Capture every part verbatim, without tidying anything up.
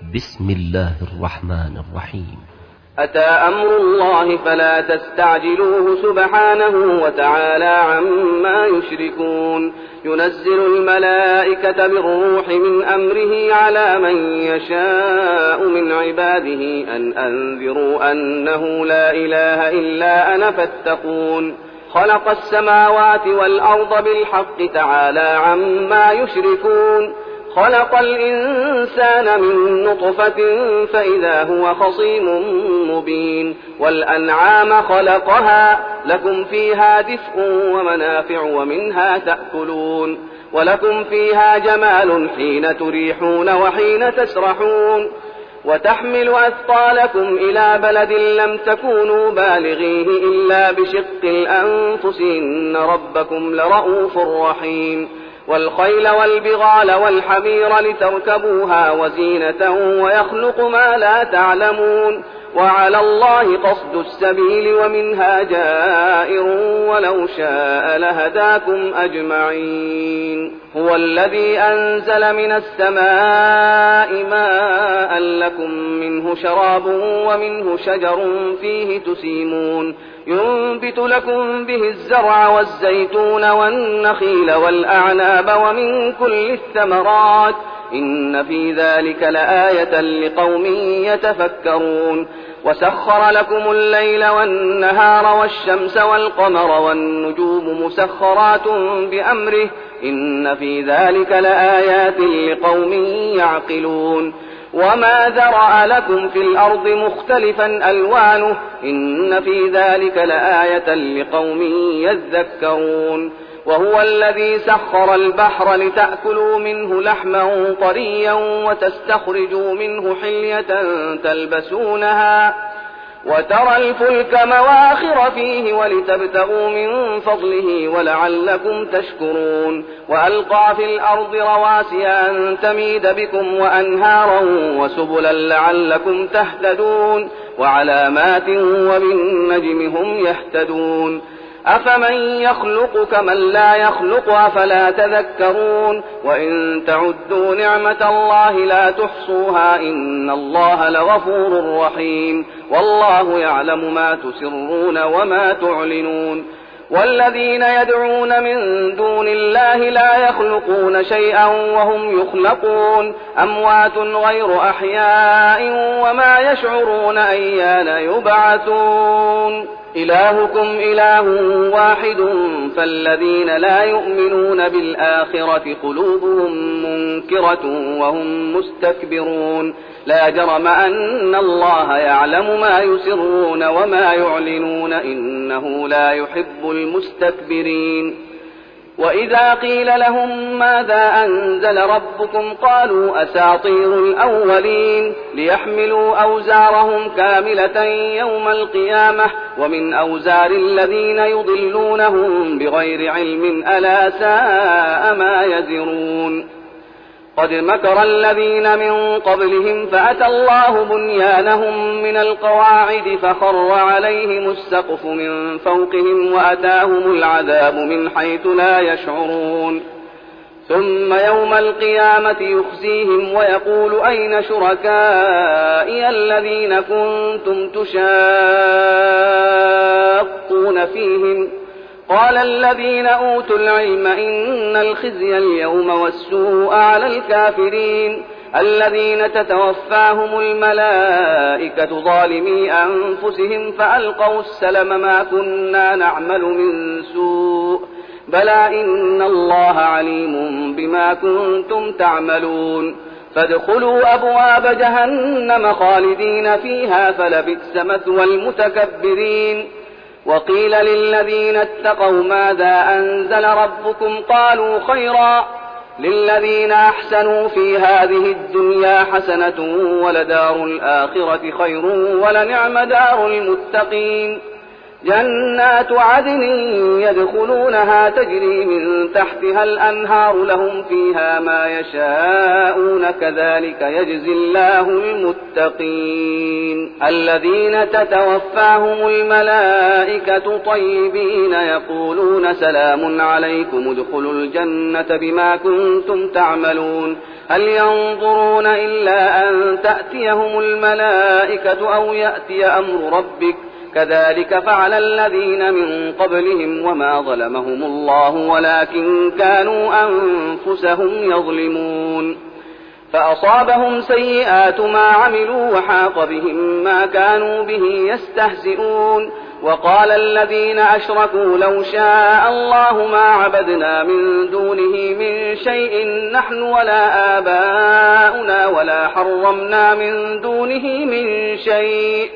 بسم الله الرحمن الرحيم. أتى أمر الله فلا تستعجلوه سبحانه وتعالى عما يشركون. ينزل الملائكة بالروح من أمره على من يشاء من عباده أن أنذروا أنه لا إله إلا أنا فاتقون. خلق السماوات والأرض بالحق تعالى عما يشركون. خلق الإنسان من نطفة فإذا هو خصيم مبين. والأنعام خلقها لكم فيها دفء ومنافع ومنها تأكلون. ولكم فيها جمال حين تريحون وحين تسرحون. وتحمل أثقالكم إلى بلد لم تكونوا بالغيه إلا بشق الأنفس إن ربكم لرؤوف رحيم. والخيل والبغال والحمير لتركبوها وزينة ويخلق ما لا تعلمون. وعلى الله قصد السبيل ومنها جائر ولو شاء لهداكم أجمعين. هو الذي أنزل من السماء ماء لكم منه شراب ومنه شجر فيه تسيمون. ينبت لكم به الزرع والزيتون والنخيل والأعناب ومن كل الثمرات إن في ذلك لآية لقوم يتفكرون. وسخر لكم الليل والنهار والشمس والقمر والنجوم مسخرات بأمره إن في ذلك لآيات لقوم يعقلون. وما ذرأ لكم في الأرض مختلفا ألوانه إن في ذلك لآية لقوم يذكرون. وهو الذي سخر البحر لتأكلوا منه لحما طريا وتستخرجوا منه حلية تلبسونها وترى الفلك مواخر فيه ولتبتغوا من فضله ولعلكم تشكرون. وألقى في الأرض رواسي أن تميد بكم وأنهارا وسبلا لعلكم تهتدون. وعلامات وبالنجم هم يهتدون. أفمن يخلق كمن لا يخلق أفلا تذكرون. وإن تعدوا نعمة الله لا تحصوها إن الله لغفور رحيم. والله يعلم ما تسرون وما تعلنون. والذين يدعون من دون الله لا يخلقون شيئا وهم يخلقون. أموات غير أحياء وما يشعرون أيان يبعثون. إلهكم إله واحد فالذين لا يؤمنون بالآخرة قلوبهم منكرة وهم مستكبرون. لا جرم أن الله يعلم ما يسرون وما يعلنون إنه لا يحب المستكبرين. وإذا قيل لهم ماذا أنزل ربكم قالوا أساطير الأولين ليحملوا أوزارهم كاملة يوم القيامة ومن أوزار الذين يضلونهم بغير علم ألا ساء ما يزرون. قد مكر الذين من قبلهم فأتى الله بنيانهم من القواعد فخر عليهم السقف من فوقهم وأتاهم العذاب من حيث لا يشعرون. ثم يوم القيامة يخزيهم ويقول أين شركائي الذين كنتم تشاقون فيهم قال الذين أوتوا العلم إن الخزي اليوم والسوء على الكافرين الذين تتوفاهم الملائكة ظالمي أنفسهم فألقوا السلم ما كنا نعمل من سوء بلى إن الله عليم بما كنتم تعملون. فادخلوا أبواب جهنم خالدين فيها فلبئس مثوى المتكبرين. وقيل للذين اتقوا ماذا أنزل ربكم قالوا خيرا للذين أحسنوا في هذه الدنيا حسنة ولدار الآخرة خير ولنعم دار المتقين. جنات عدن يدخلونها تجري من تحتها الأنهار لهم فيها ما يشاءون كذلك يجزي الله المتقين الذين تتوفاهم الملائكة طيبين يقولون سلام عليكم ادخلوا الجنة بما كنتم تعملون هل ينظرون إلا أن تأتيهم الملائكة أو يأتي أمر ربك كذلك فعل الذين من قبلهم وما ظلمهم الله ولكن كانوا أنفسهم يظلمون فأصابهم سيئات ما عملوا وحاق بهم ما كانوا به يستهزئون وقال الذين أشركوا لو شاء الله ما عبدنا من دونه من شيء نحن ولا آباؤنا ولا حرمنا من دونه من شيء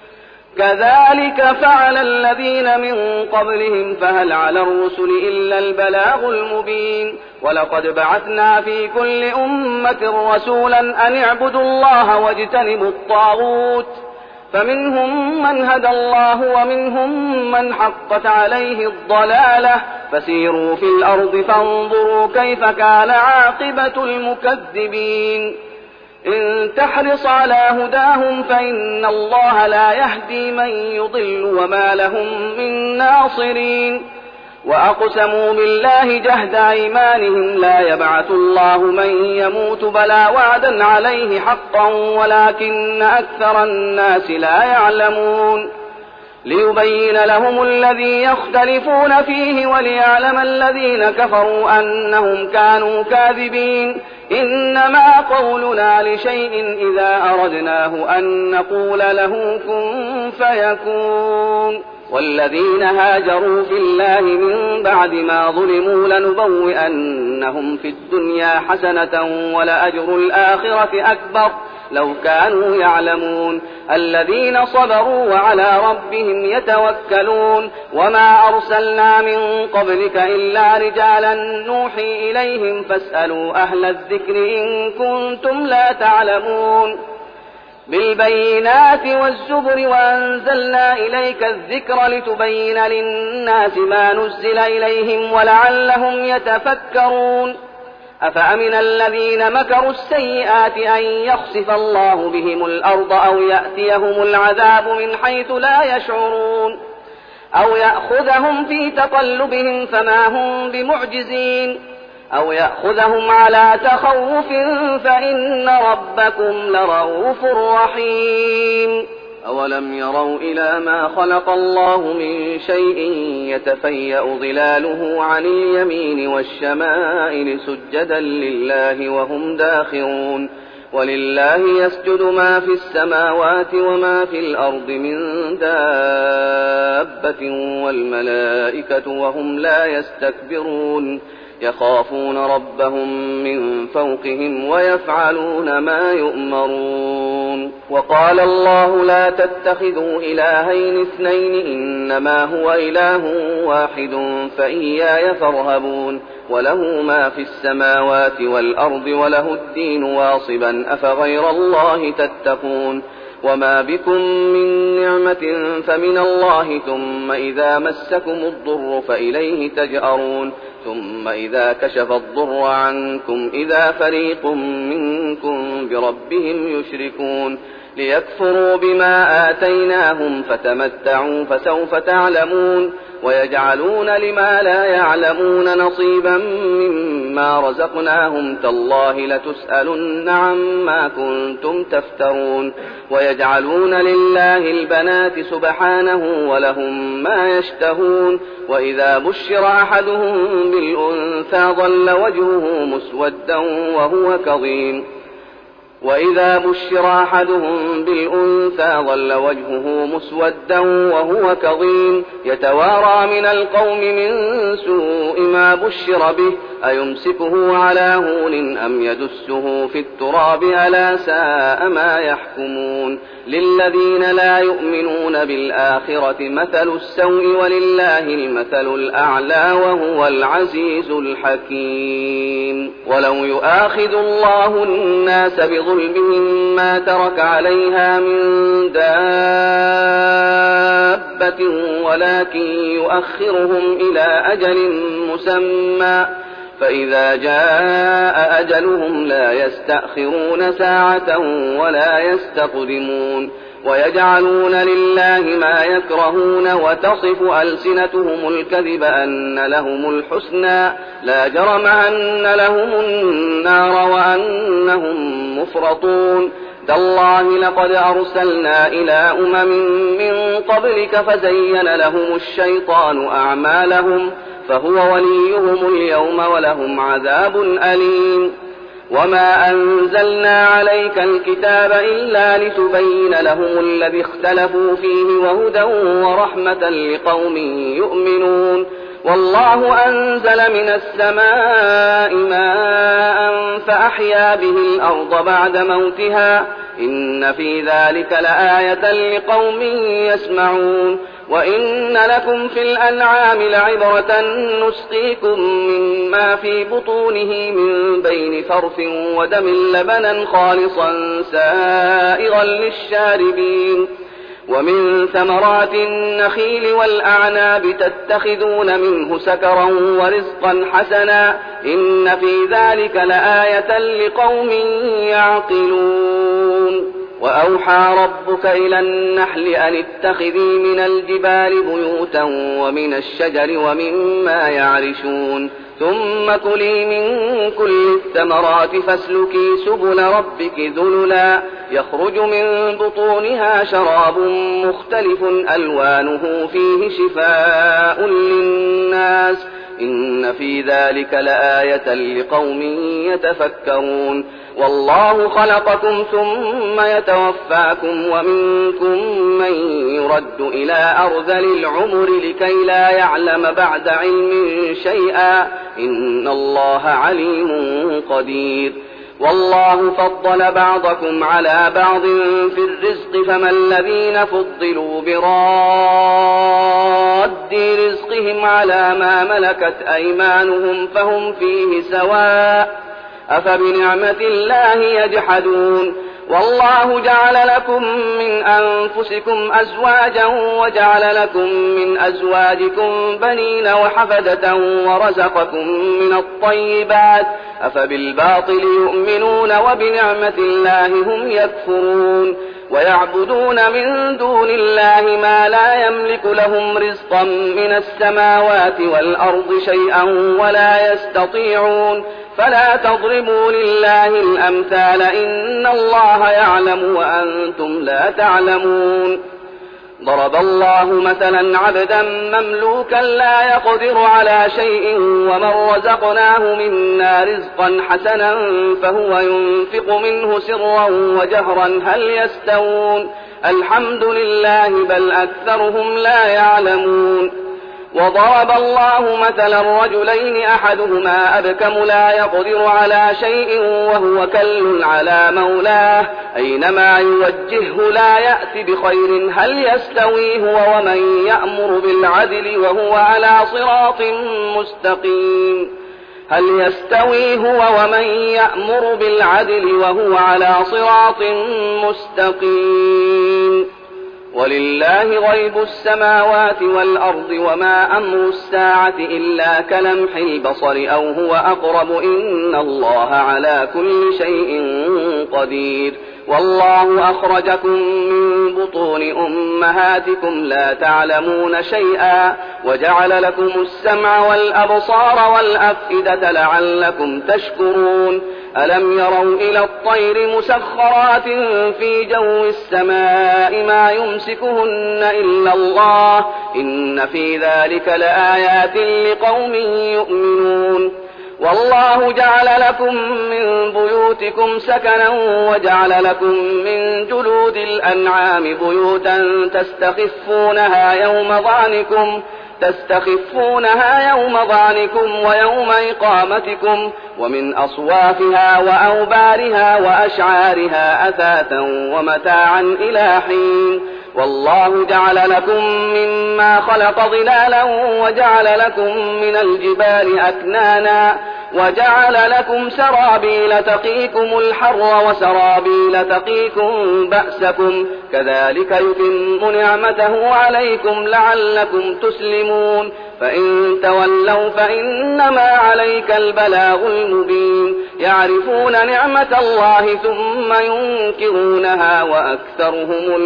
كذلك فعل الذين من قبلهم فهل على الرسل إلا البلاغ المبين ولقد بعثنا في كل أمة رسولا أن اعبدوا الله واجتنبوا الطاغوت فمنهم من هدى الله ومنهم من حقت عليه الضلالة فسيروا في الأرض فانظروا كيف كان عاقبة المكذبين إن تحرص على هداهم فإن الله لا يهدي من يضل وما لهم من ناصرين وأقسموا بالله جهد أيمانهم لا يبعث الله من يموت بلى وعدا عليه حقا ولكن أكثر الناس لا يعلمون ليبين لهم الذي يختلفون فيه وليعلم الذين كفروا أنهم كانوا كاذبين إنما قولنا لشيء إذا أردناه أن نقول له كن فيكون والذين هاجروا في الله من بعد ما ظلموا لنبوئنهم في الدنيا حسنة ولأجر الآخرة أكبر لو كانوا يعلمون الذين صبروا وعلى ربهم يتوكلون وما أرسلنا من قبلك إلا رجالا نوحي إليهم فاسألوا أهل الذكر إن كنتم لا تعلمون بالبينات والزبر وأنزلنا إليك الذكر لتبين للناس ما نزل إليهم ولعلهم يتفكرون أفأمن الذين مكروا السيئات أن يخسف الله بهم الأرض أو يأتيهم العذاب من حيث لا يشعرون أو يأخذهم في تقلبهم فما هم بمعجزين أو يأخذهم على تخوف فإن ربكم لرؤوف رحيم أولم يروا إلى ما خلق الله من شيء يتفيأ ظلاله عن اليمين والشمائل سجدا لله وهم داخرون ولله يسجد ما في السماوات وما في الأرض من دابة والملائكة وهم لا يستكبرون يخافون ربهم من فوقهم ويفعلون ما يؤمرون وقال الله لا تتخذوا إلهين اثنين إنما هو إله واحد فإياي فارهبون وله ما في السماوات والأرض وله الدين واصبا أفغير الله تتقون وما بكم من نعمة فمن الله ثم إذا مسكم الضر فإليه تجأرون ثم إذا كشف الضر عنكم إذا فريق منكم بربهم يشركون ليكفروا بما آتيناهم فتمتعوا فسوف تعلمون ويجعلون لما لا يعلمون نصيبا مما رزقناهم تالله لتسألن عما كنتم تفترون ويجعلون لله البنات سبحانه ولهم ما يشتهون وإذا بشر أحدهم بالأنثى ظل وجهه مسودا وهو كظيم وإذا بشر أحدهم بالأنثى ظل وجهه مسودا وهو كظيم يتوارى من القوم من سوء ما بشر به أيمسكه على هون أم يدسه في التراب ألا ساء ما يحكمون للذين لا يؤمنون بالآخرة مثل السوء ولله المثل الأعلى وهو العزيز الحكيم ولو يؤاخذ الله الناس بظلمهم ما ترك عليها من دابة دابة ولكن يؤخرهم إلى أجل مسمى فإذا جاء أجلهم لا يستأخرون ساعة ولا يستقدمون ويجعلون لله ما يكرهون وتصف ألسنتهم الكذب أن لهم الحسنى لا جرم أن لهم النار وأنهم مفرطون تالله لقد أرسلنا إلى أمم من قبلك فزين لهم الشيطان أعمالهم فهو وليهم اليوم ولهم عذاب أليم وما أنزلنا عليك الكتاب إلا لتبين لهم الذي اختلفوا فيه وهدى ورحمة لقوم يؤمنون والله أنزل من السماء ماء فأحيا به الأرض بعد موتها إن في ذلك لآية لقوم يسمعون وإن لكم في الأنعام لعبرة نسقيكم مما في بطونه من بين فرث ودم لبنا خالصا سائغا للشاربين ومن ثمرات النخيل والأعناب تتخذون منه سكرا ورزقا حسنا إن في ذلك لآية لقوم يعقلون وأوحى ربك إلى النحل أن اتخذي من الجبال بيوتا ومن الشجر ومما يعرشون ثم كلي من كل الثمرات فاسلكي سبل ربك ذللا يخرج من بطونها شراب مختلف ألوانه فيه شفاء للناس إن في ذلك لآية لقوم يتفكرون والله خلقكم ثم يتوفاكم ومنكم من يرد إلى أرذل العمر لكي لا يعلم بعد علم شيئا إن الله عليم قدير والله فضل بعضكم على بعض في الرزق فما الذين فضلوا براد رزقهم على ما ملكت أيمانهم فهم فيه سواء أفبنعمة الله يجحدون والله جعل لكم من أنفسكم أزواجا وجعل لكم من أزواجكم بنين وحفدة ورزقكم من الطيبات أفبالباطل يؤمنون وبنعمة الله هم يكفرون ويعبدون من دون الله ما لا يملك لهم رزقا من السماوات والأرض شيئا ولا يستطيعون فلا تضربوا لله الأمثال إن الله يعلم وأنتم لا تعلمون ضرب الله مثلا عبدا مملوكا لا يقدر على شيء ومن رزقناه منا رزقا حسنا فهو ينفق منه سرا وجهرا هل يستوون الحمد لله بل أكثرهم لا يعلمون وضرب الله مثلا رجلين أحدهما أبكم لا يقدر على شيء وهو كل على مولاه أينما يوجهه لا يأتي بخير هل يستوي هو ومن يأمر بالعدل وهو على صراط مستقيم هل يستوي هو ومن يأمر بالعدل وهو على صراط مستقيم ولله غيب السماوات والأرض وما أمر الساعة إلا كلمح البصر أو هو أقرب إن الله على كل شيء قدير والله أخرجكم من بطون أمهاتكم لا تعلمون شيئا وجعل لكم السمع والأبصار والأفئدة لعلكم تشكرون ألم يروا إلى الطير مسخرات في جو السماء ما يمسكهن إلا الله إن في ذلك لآيات لقوم يؤمنون والله جعل لكم من بيوتكم سكنا وجعل لكم من جلود الأنعام بيوتا تستخفونها يوم ظعنكم تستخفونها يوم ظعنكم ويوم إقامتكم ومن أصوافها وأوبارها وأشعارها أثاثا ومتاعا إلى حين والله جعل لكم مما خلق ظلالا وجعل لكم من الجبال أكنانا وجعل لكم سرابيل تقيكم الحر وسرابيل تقيكم بأسكم كذلك يتم نعمته عليكم لعلكم تسلمون فإن تولوا فإنما عليك البلاغ المبين يعرفون نعمة الله ثم ينكرونها وأكثرهم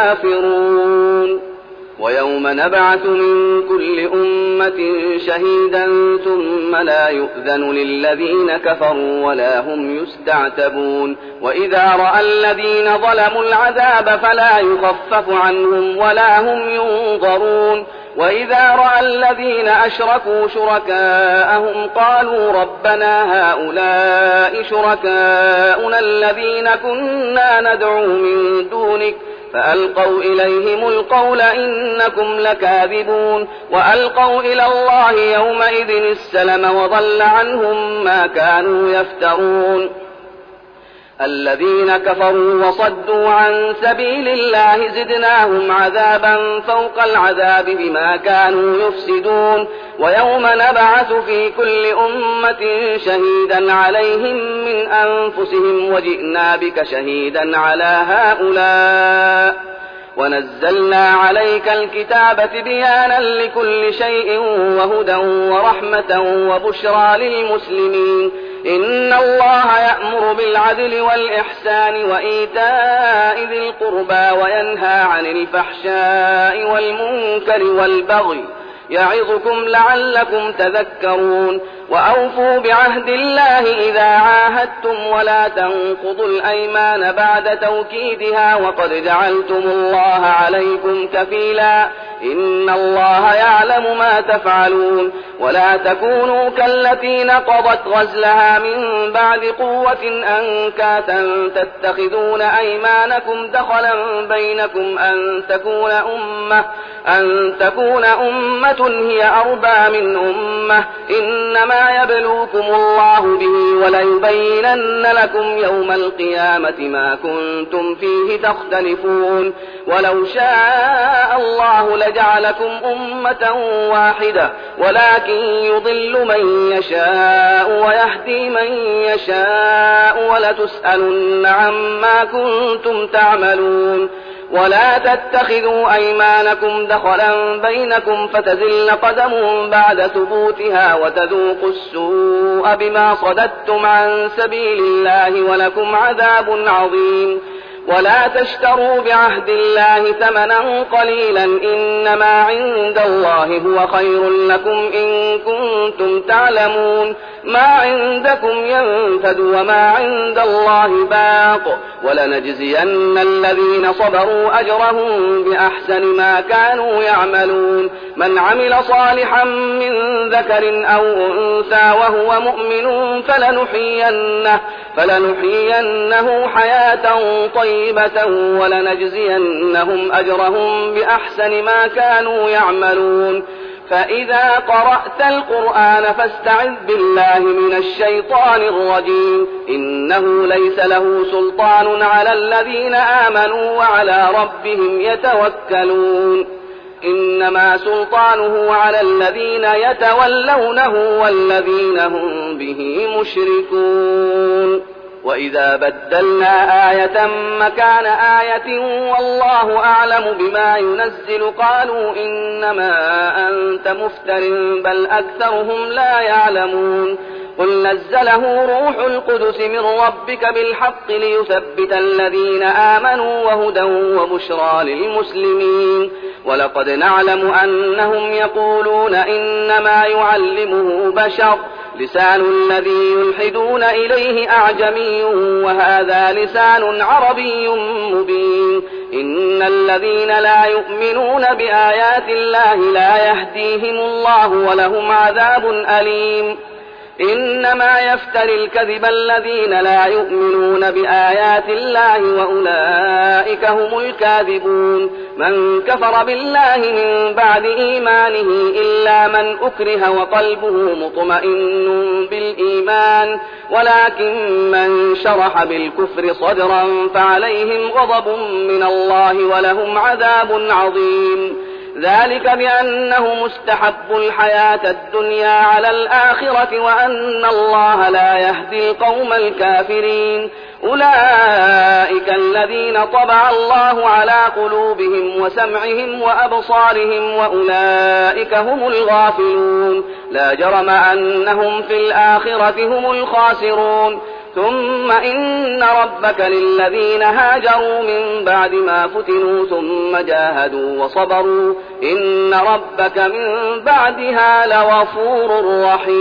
الكافرون ويوم نبعث من كل أمة شهيدا ثم لا يؤذن للذين كفروا ولا هم يستعتبون وإذا رأى الذين ظلموا العذاب فلا يخفف عنهم ولا هم ينظرون وإذا رأى الذين أشركوا شركاءهم قالوا ربنا هؤلاء شركاؤنا الذين كنا ندعو من دونك فألقوا إليهم القول إنكم لكاذبون وألقوا إلى الله يومئذ السلم وضل عنهم ما كانوا يفترون الذين كفروا وصدوا عن سبيل الله زدناهم عذابا فوق العذاب بما كانوا يفسدون ويوم نبعث في كل أمة شهيدا عليهم من أنفسهم وجئنا بك شهيدا على هؤلاء ونزلنا عليك الكتاب بيانا لكل شيء وهدى ورحمة وبشرى للمسلمين إن الله يأمر بالعدل والإحسان وإيتاء ذي القربى وينهى عن الفحشاء والمنكر والبغي يعظكم لعلكم تذكرون وأوفوا بعهد الله إذا عاهدتم ولا تنقضوا الأيمان بعد توكيدها وقد جعلتم الله عليكم كفيلا إن الله يعلم ما تفعلون ولا تكونوا كالتي نقضت غزلها من بعد قوة أنكاثا تتخذون أيمانكم دخلا بينكم أن تكون أمة أن تكون أمة هي أربى من أمة إنما يبلوكم الله به وليبينن لكم يوم القيامة ما كنتم فيه تختلفون ولو شاء الله لجعلكم أمة واحدة ولكن يضل من يشاء ويهدي من يشاء ولتسألن عما كنتم تعملون ولا تتخذوا أيمانكم دخلا بينكم فتزل قدم بعد ثبوتها وتذوقوا السوء بما صددتم عن سبيل الله ولكم عذاب عظيم ولا تشتروا بعهد الله ثمنا قليلا إنما عند الله هو خير لكم إن كنتم تعلمون ما عندكم ينفد وما عند الله باق ولنجزين الذين صبروا أجرهم بأحسن ما كانوا يعملون من عمل صالحا من ذكر أو أنثى وهو مؤمن فلنحيينه, فلنحيينه حياة طيبة ولنجزينهم أجرهم بأحسن ما كانوا يعملون فإذا قرأت القرآن فاستعذ بالله من الشيطان الرجيم إنه ليس له سلطان على الذين آمنوا وعلى ربهم يتوكلون إنما سلطانه على الذين يتولونه والذين هم به مشركون وإذا بدلنا آية مكان آية والله أعلم بما ينزل قالوا إنما أنت مفتر بل أكثرهم لا يعلمون قل نزله روح القدس من ربك بالحق ليثبت الذين آمنوا وهدى وبشرى للمسلمين ولقد نعلم أنهم يقولون إنما يعلمه بشر لسان الذي يلحدون إليه أعجمي وهذا لسان عربي مبين إن الذين لا يؤمنون بآيات الله لا يهديهم الله ولهم عذاب أليم إنما يفتري الكذب الذين لا يؤمنون بآيات الله وأولئك هم الكاذبون من كفر بالله من بعد إيمانه إلا من أكره وقلبه مطمئن بالإيمان ولكن من شرح بالكفر صدرا فعليهم غضب من الله ولهم عذاب عظيم ذلك بأنه مستحب الحياة الدنيا على الآخرة وأن الله لا يهدي القوم الكافرين أولئك الذين طبع الله على قلوبهم وسمعهم وأبصارهم وأولئك هم الغافلون لا جرم أنهم في الآخرة هم الخاسرون ثم إن ربك للذين هاجروا من بعد ما فتنوا ثم جاهدوا وصبروا إن ربك من بعدها لغفور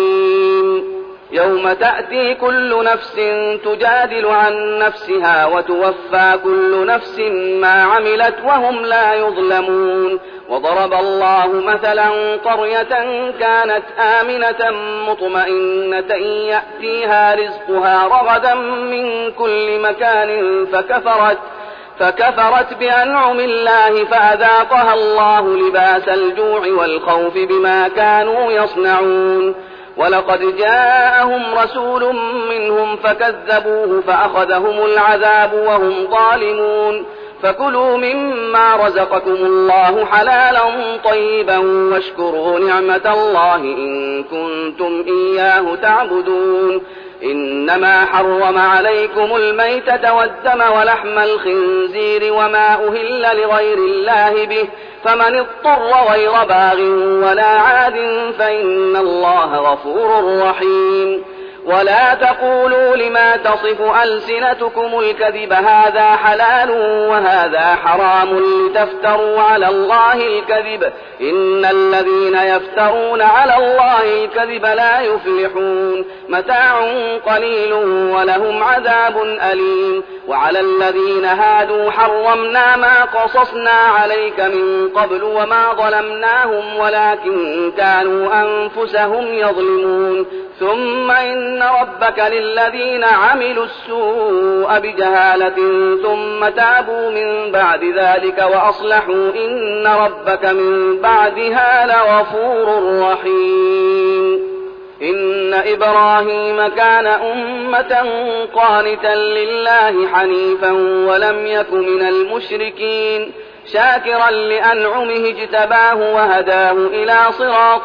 رحيم يوم تأتي كل نفس تجادل عن نفسها وتوفى كل نفس ما عملت وهم لا يظلمون وضرب الله مثلا قرية كانت آمنة مطمئنة يأتيها رزقها رغدا من كل مكان فكفرت فكفرت بأنعم الله فأذاقها الله لباس الجوع والخوف بما كانوا يصنعون ولقد جاءهم رسول منهم فكذبوه فأخذهم العذاب وهم ظالمون فكلوا مما رزقكم الله حلالا طيبا واشكروا نعمة الله إن كنتم إياه تعبدون إنما حرم عليكم الميتة والدم ولحم الخنزير وما أهل لغير الله به فمن اضطر غير باغ ولا عاد فإن الله غفور رحيم ولا تقولوا لما تصف ألسنتكم الكذب هذا حلال وهذا حرام لتفتروا على الله الكذب إن الذين يفترون على الله الكذب لا يفلحون متاع قليل ولهم عذاب أليم وعلى الذين هادوا حرمنا ما قصصنا عليك من قبل وما ظلمناهم ولكن كانوا أنفسهم يظلمون ثم إن ربك للذين عملوا السوء بجهالة ثم تابوا من بعد ذلك وأصلحوا إن ربك من بعدها لغفور رحيم إن إبراهيم كان أمة قانتا لله حنيفا ولم يك من المشركين شاكرا لأنعمه اجتباه وهداه إلى صراط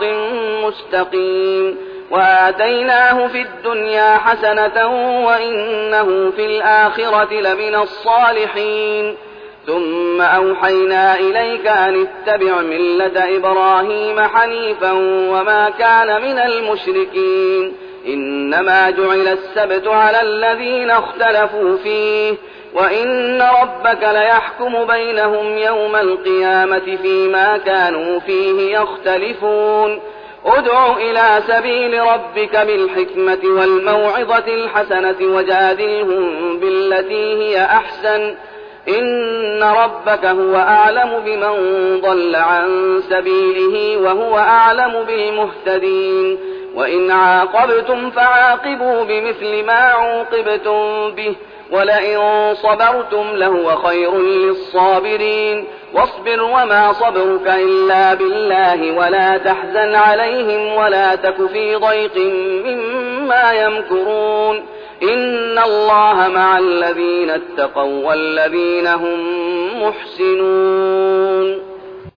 مستقيم وآتيناه في الدنيا حسنة وإنه في الآخرة لمن الصالحين ثم أوحينا إليك أن اتبع ملة إبراهيم حنيفا وما كان من المشركين إنما جعل السبت على الذين اختلفوا فيه وإن ربك ليحكم بينهم يوم القيامة فيما كانوا فيه يختلفون ادع إلى سبيل ربك بالحكمة والموعظة الحسنة وجادلهم بالتي هي أحسن إن ربك هو أعلم بمن ضل عن سبيله وهو أعلم بالمهتدين وإن عاقبتم فعاقبوا بمثل ما عوقبتم به ولئن صبرتم لهو خير للصابرين واصبر وما صبرك إلا بالله ولا تحزن عليهم ولا تك في ضيق مما يمكرون إن الله مع الذين اتقوا والذين هم محسنون